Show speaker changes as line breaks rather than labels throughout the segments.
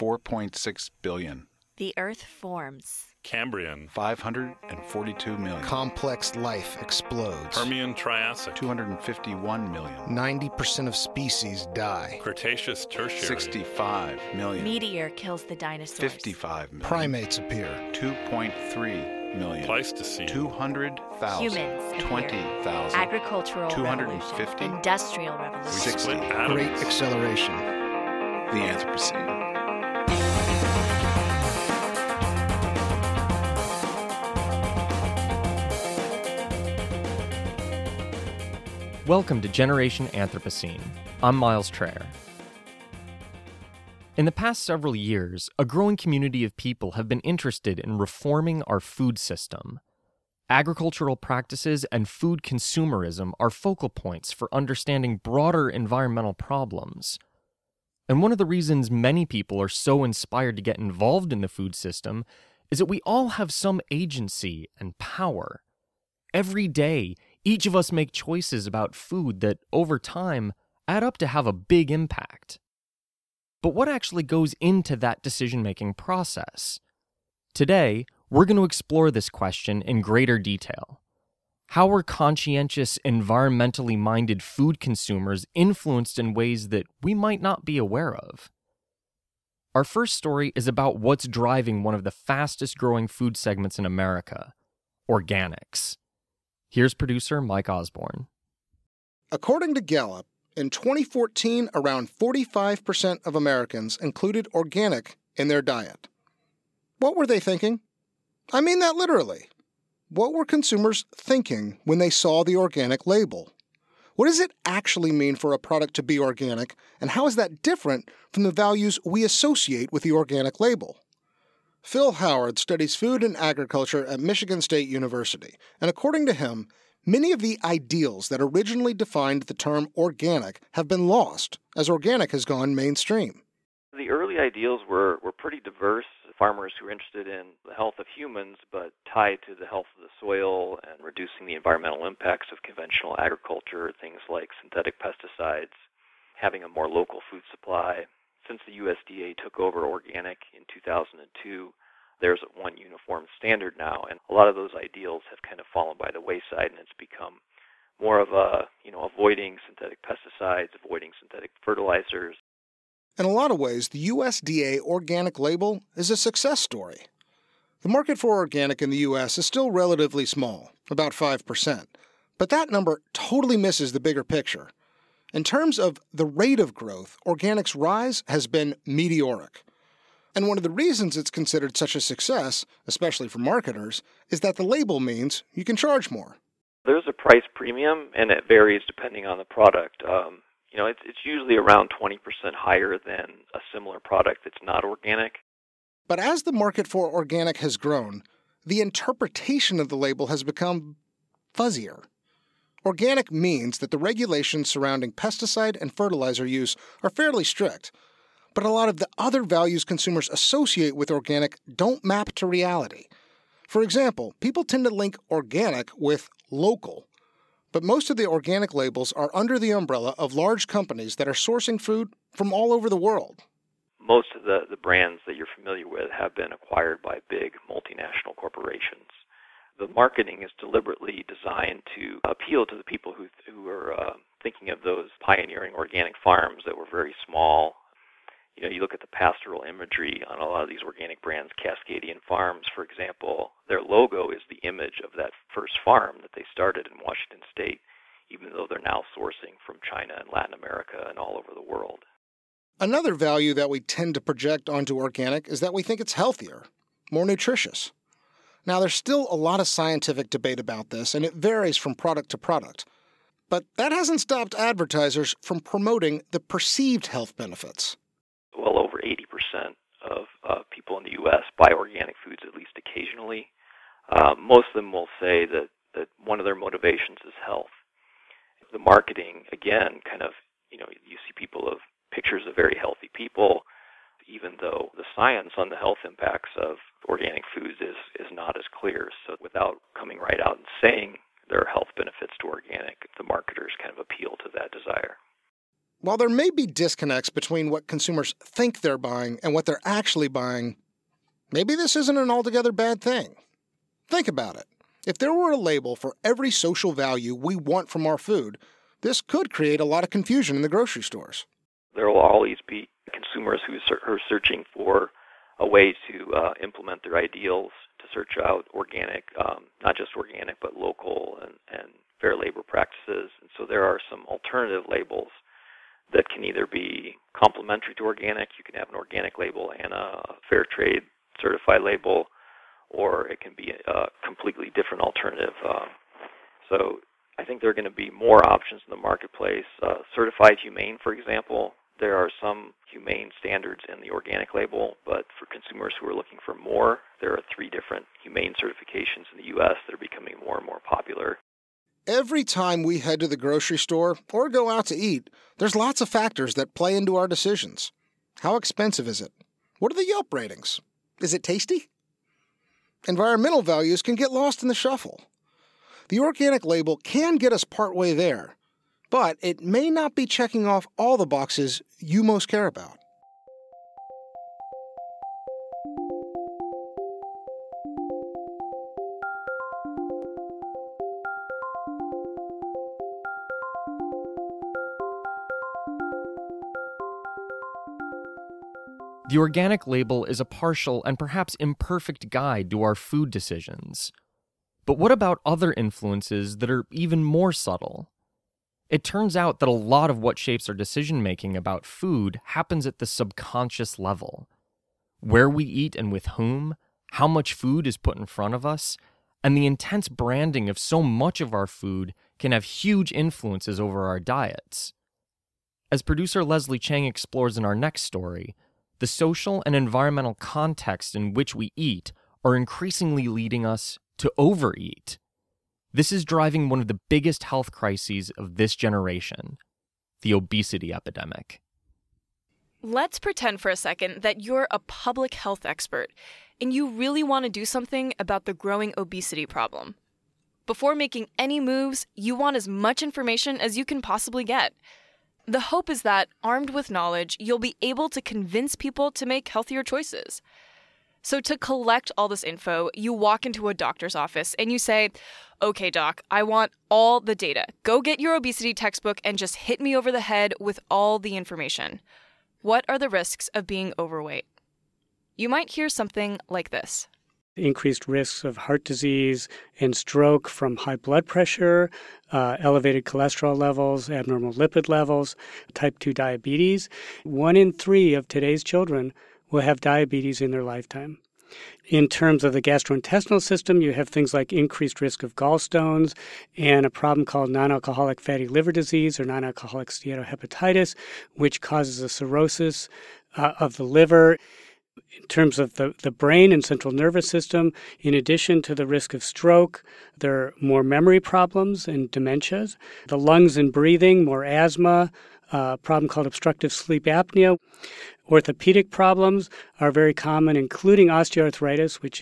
4.6 billion.
The Earth forms.
Cambrian.
542 million.
Complex life explodes.
Permian Triassic.
251 million.
90% of species die.
Cretaceous Tertiary.
65 million.
Meteor kills the dinosaurs.
55 million.
Primates appear.
2.3 million.
Pleistocene.
200,000.
Humans appear.
20,000.
Agricultural
250.
revolution. Industrial revolution.
60.
Split atoms.
Great acceleration.
The Anthropocene.
Welcome to Generation Anthropocene. I'm Miles Traer. In the past several years, a growing community of people have been interested in reforming our food system. Agricultural practices and food consumerism are focal points for understanding broader environmental problems. And one of the reasons many people are so inspired to get involved in the food system is that we all have some agency and power. Every day, each of us make choices about food that, over time, add up to have a big impact. But what actually goes into that decision-making process? Today, we're going to explore this question in greater detail. How are conscientious, environmentally minded food consumers influenced in ways that we might not be aware of? Our first story is about what's driving one of the fastest-growing food segments in America, organics. Here's producer Mike Osborne.
According to Gallup, in 2014, around 45% of Americans included organic in their diet. What were they thinking? I mean that literally. What were consumers thinking when they saw the organic label? What does it actually mean for a product to be organic, and how is that different from the values we associate with the organic label? Phil Howard studies food and agriculture at Michigan State University, and according to him, many of the ideals that originally defined the term organic have been lost as organic has gone mainstream.
The early ideals were pretty diverse. Farmers who were interested in the health of humans, but tied to the health of the soil and reducing the environmental impacts of conventional agriculture, things like synthetic pesticides, having a more local food supply. Since the USDA took over organic in 2002, there's one uniform standard now, and a lot of those ideals have kind of fallen by the wayside, and it's become more of a, avoiding synthetic pesticides, avoiding synthetic fertilizers.
In a lot of ways, the USDA organic label is a success story. The market for organic in the U.S. is still relatively small, about 5%, but that number totally misses the bigger picture. In terms of the rate of growth, organic's rise has been meteoric. And one of the reasons it's considered such a success, especially for marketers, is that the label means you can charge more.
There's a price premium, and it varies depending on the product. It's usually around 20% higher than a similar product that's not organic.
But as the market for organic has grown, the interpretation of the label has become fuzzier. Organic means that the regulations surrounding pesticide and fertilizer use are fairly strict, but a lot of the other values consumers associate with organic don't map to reality. For example, people tend to link organic with local, but most of the organic labels are under the umbrella of large companies that are sourcing food from all over the world.
Most of the brands that you're familiar with have been acquired by big multinational corporations. The marketing is deliberately designed to appeal to the people who are thinking of those pioneering organic farms that were very small. You look at the pastoral imagery on a lot of these organic brands, Cascadian Farms, for example, their logo is the image of that first farm that they started in Washington State, even though they're now sourcing from China and Latin America and all over the world.
Another value that we tend to project onto organic is that we think it's healthier, more nutritious. Now, there's still a lot of scientific debate about this, and it varies from product to product. But that hasn't stopped advertisers from promoting the perceived health benefits.
Well over 80% of people in the U.S. buy organic foods at least occasionally. Most of them will say that one of their motivations is health. The marketing, again, you see people of pictures of very healthy people, even though the science on the health impacts of organic foods is not as clear. So without coming right out and saying there are health benefits to organic, the marketers kind of appeal to that desire.
While there may be disconnects between what consumers think they're buying and what they're actually buying, maybe this isn't an altogether bad thing. Think about it. If there were a label for every social value we want from our food, this could create a lot of confusion in the grocery stores.
There will always be consumers who are searching for a way to implement their ideals, to search out organic, not just organic, but local and fair labor practices. And so there are some alternative labels that can either be complementary to organic. You can have an organic label and a fair trade certified label, or it can be a completely different alternative. So I think there are going to be more options in the marketplace. Certified humane, for example. There are some humane standards in the organic label, but for consumers who are looking for more, there are 3 different humane certifications in the U.S. that are becoming more and more popular.
Every time we head to the grocery store or go out to eat, there's lots of factors that play into our decisions. How expensive is it? What are the Yelp ratings? Is it tasty? Environmental values can get lost in the shuffle. The organic label can get us partway there, but it may not be checking off all the boxes you most care about.
The organic label is a partial and perhaps imperfect guide to our food decisions. But what about other influences that are even more subtle? It turns out that a lot of what shapes our decision-making about food happens at the subconscious level. Where we eat and with whom, how much food is put in front of us, and the intense branding of so much of our food can have huge influences over our diets. As producer Leslie Chang explores in our next story, the social and environmental context in which we eat are increasingly leading us to overeat. This is driving one of the biggest health crises of this generation, the obesity epidemic.
Let's pretend for a second that you're a public health expert and you really want to do something about the growing obesity problem. Before making any moves, you want as much information as you can possibly get. The hope is that, armed with knowledge, you'll be able to convince people to make healthier choices. So to collect all this info, you walk into a doctor's office and you say, "Okay, doc, I want all the data. Go get your obesity textbook and just hit me over the head with all the information. What are the risks of being overweight?" You might hear something like this.
Increased risks of heart disease and stroke from high blood pressure, elevated cholesterol levels, abnormal lipid levels, type 2 diabetes. 1 in 3 of today's children will have diabetes in their lifetime. In terms of the gastrointestinal system, you have things like increased risk of gallstones and a problem called non-alcoholic fatty liver disease or non-alcoholic steatohepatitis, which causes a cirrhosis of the liver. In terms of the brain and central nervous system, in addition to the risk of stroke, there are more memory problems and dementias. The lungs and breathing, more asthma, a problem called obstructive sleep apnea. Orthopedic problems are very common, including osteoarthritis, which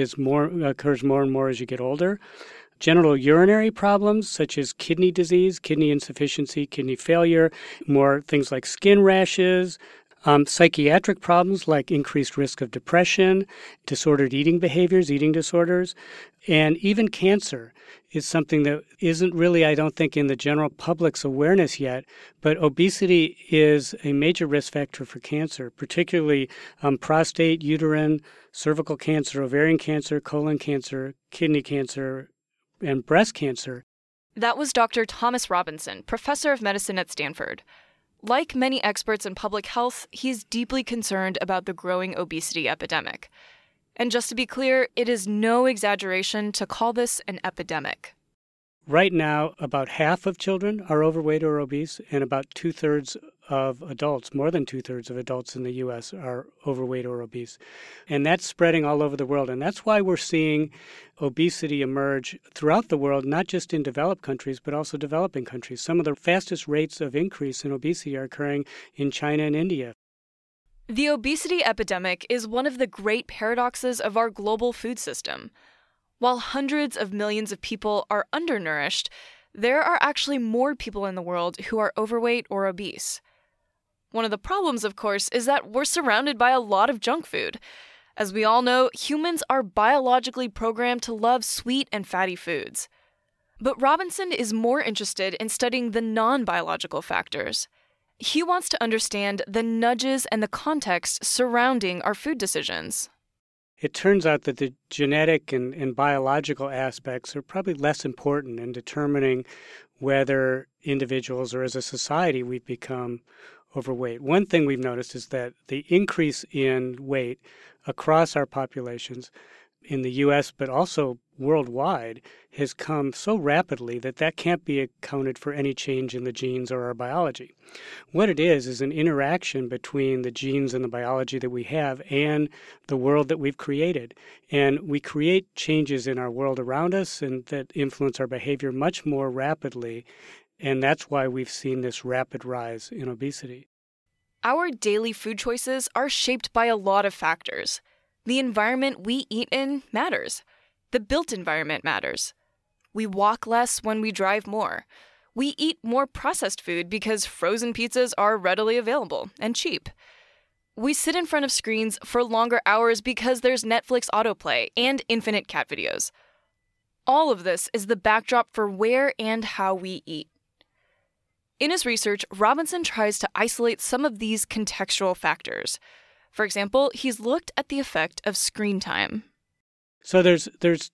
occurs more and more as you get older. Genital urinary problems such as kidney disease, kidney insufficiency, kidney failure, more things like skin rashes. Psychiatric problems like increased risk of depression, disordered eating behaviors, eating disorders, and even cancer is something that isn't really, I don't think, in the general public's awareness yet, but obesity is a major risk factor for cancer, particularly prostate, uterine, cervical cancer, ovarian cancer, colon cancer, kidney cancer, and breast cancer.
That was Dr. Thomas Robinson, professor of medicine at Stanford. Like many experts in public health, he's deeply concerned about the growing obesity epidemic. And just to be clear, it is no exaggeration to call this an epidemic.
Right now, about half of children are overweight or obese, and about 2/3 of adults, more than 2/3 of adults in the U.S. are overweight or obese. And that's spreading all over the world. And that's why we're seeing obesity emerge throughout the world, not just in developed countries, but also developing countries. Some of the fastest rates of increase in obesity are occurring in China and India.
The obesity epidemic is one of the great paradoxes of our global food system. While hundreds of millions of people are undernourished, there are actually more people in the world who are overweight or obese. One of the problems, of course, is that we're surrounded by a lot of junk food. As we all know, humans are biologically programmed to love sweet and fatty foods. But Robinson is more interested in studying the non-biological factors. He wants to understand the nudges and the context surrounding our food decisions.
It turns out that the genetic and biological aspects are probably less important in determining whether individuals or as a society we've become overweight. One thing we've noticed is that the increase in weight across our populations in the U.S., but also worldwide, has come so rapidly that that can't be accounted for any change in the genes or our biology. What it is an interaction between the genes and the biology that we have and the world that we've created. And we create changes in our world around us and that influence our behavior much more rapidly. And that's why we've seen this rapid rise in obesity.
Our daily food choices are shaped by a lot of factors. The environment we eat in matters. The built environment matters. We walk less when we drive more. We eat more processed food because frozen pizzas are readily available and cheap. We sit in front of screens for longer hours because there's Netflix autoplay and infinite cat videos. All of this is the backdrop for where and how we eat. In his research, Robinson tries to isolate some of these contextual factors. For example, he's looked at the effect of screen time.
So there's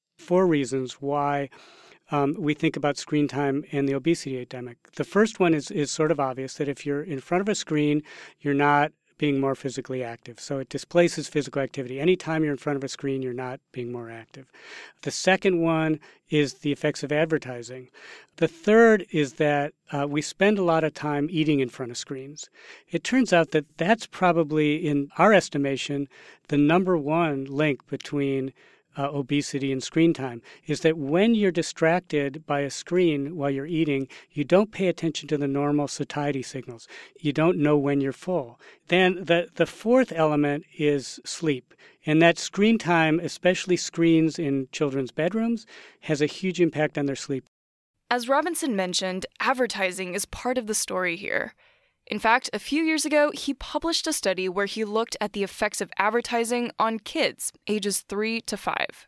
4 reasons why we think about screen time and the obesity epidemic. The first one is sort of obvious, that if you're in front of a screen, you're not being more physically active. So it displaces physical activity. Anytime you're in front of a screen, you're not being more active. The second one is the effects of advertising. The third is that we spend a lot of time eating in front of screens. It turns out that that's probably, in our estimation, the number one link between obesity and screen time, is that when you're distracted by a screen while you're eating, you don't pay attention to the normal satiety signals. You don't know when you're full. Then the fourth element is sleep. And that screen time, especially screens in children's bedrooms, has a huge impact on their sleep.
As Robinson mentioned, advertising is part of the story here. In fact, a few years ago, he published a study where he looked at the effects of advertising on kids ages 3 to 5.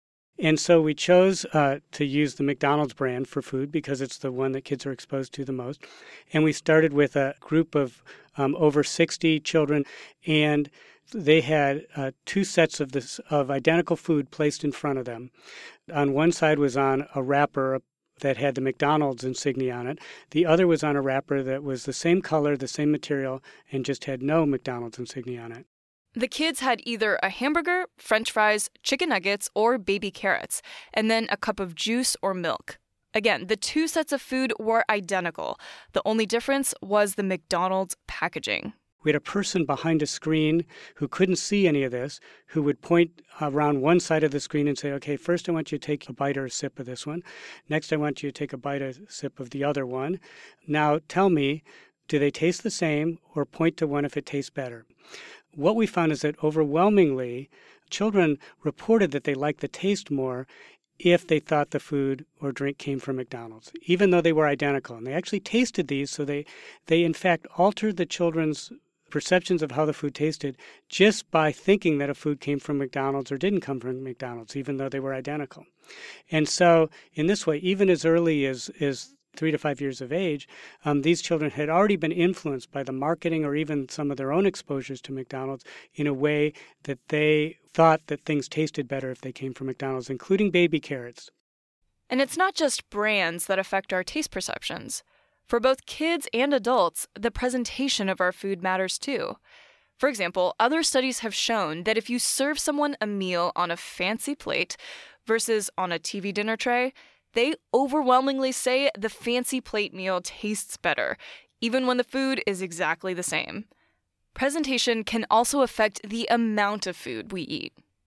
And so we chose to use the McDonald's brand for food because it's the one that kids are exposed to the most. And we started with a group of over 60 children, and they had 2 sets of identical food placed in front of them. On one side was on a wrapper that had the McDonald's insignia on it. The other was on a wrapper that was the same color, the same material, and just had no McDonald's insignia on it.
The kids had either a hamburger, French fries, chicken nuggets, or baby carrots, and then a cup of juice or milk. Again, the 2 sets of food were identical. The only difference was the McDonald's packaging.
We had a person behind a screen who couldn't see any of this, who would point around one side of the screen and say, okay, first I want you to take a bite or a sip of this one. Next I want you to take a bite or a sip of the other one. Now tell me, do they taste the same, or point to one if it tastes better? What we found is that overwhelmingly, children reported that they liked the taste more if they thought the food or drink came from McDonald's, even though they were identical. And they actually tasted these, so they in fact altered the children's perceptions of how the food tasted just by thinking that a food came from McDonald's or didn't come from McDonald's, even though they were identical. And so in this way, even as early as 3 to 5 years of age, these children had already been influenced by the marketing or even some of their own exposures to McDonald's in a way that they thought that things tasted better if they came from McDonald's, including baby carrots.
And it's not just brands that affect our taste perceptions. For both kids and adults, the presentation of our food matters too. For example, other studies have shown that if you serve someone a meal on a fancy plate versus on a TV dinner tray, they overwhelmingly say the fancy plate meal tastes better, even when the food is exactly the same. Presentation can also affect the amount of food we eat.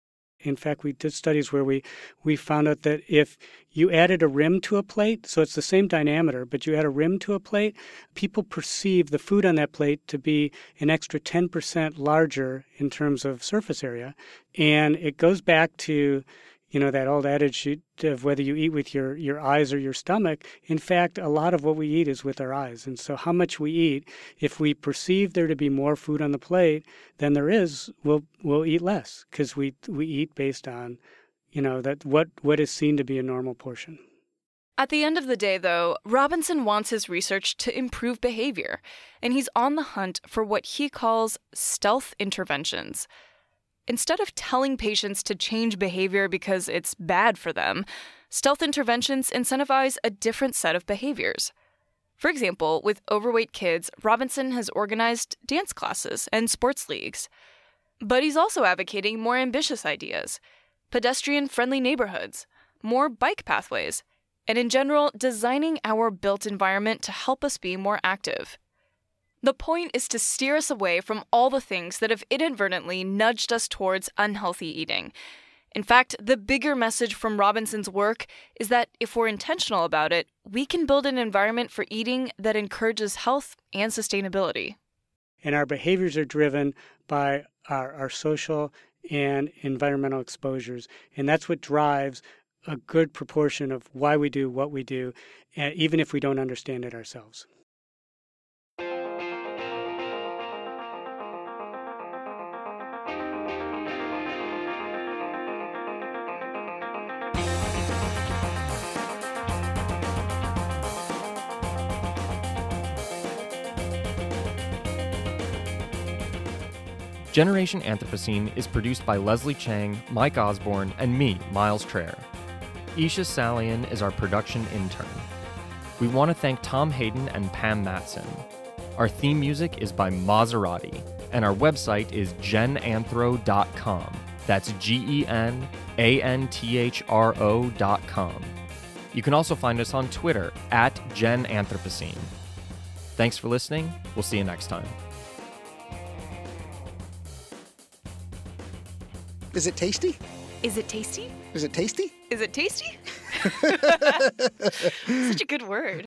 In fact, we did studies where we found out that if you added a rim to a plate, so it's the same diameter, but you add a rim to a plate, people perceive the food on that plate to be an extra 10% larger in terms of surface area. And it goes back to, that old adage of whether you eat with your eyes or your stomach, in fact, a lot of what we eat is with our eyes. And so how much we eat, if we perceive there to be more food on the plate than there is, we'll eat less because we eat based on, that what is seen to be a normal portion.
At the end of the day, though, Robinson wants his research to improve behavior, and he's on the hunt for what he calls stealth interventions. Instead of telling patients to change behavior because it's bad for them, stealth interventions incentivize a different set of behaviors. For example, with overweight kids, Robinson has organized dance classes and sports leagues. But he's also advocating more ambitious ideas, pedestrian-friendly neighborhoods, more bike pathways, and in general, designing our built environment to help us be more active. The point is to steer us away from all the things that have inadvertently nudged us towards unhealthy eating. In fact, the bigger message from Robinson's work is that if we're intentional about it, we can build an environment for eating that encourages health and sustainability.
And our behaviors are driven by our social and environmental exposures, and that's what drives a good proportion of why we do what we do, even if we don't understand it ourselves.
Generation Anthropocene is produced by Leslie Chang, Mike Osborne, and me, Miles Traer. Isha Salian is our production intern. We want to thank Tom Hayden and Pam Matson. Our theme music is by Maserati, and our website is genanthro.com. That's GENANTHRO.com. You can also find us on Twitter @GenAnthropocene. Thanks for listening. We'll see you next time.
Is it tasty?
Is it tasty?
Is it tasty?
Is it tasty? Such a good word.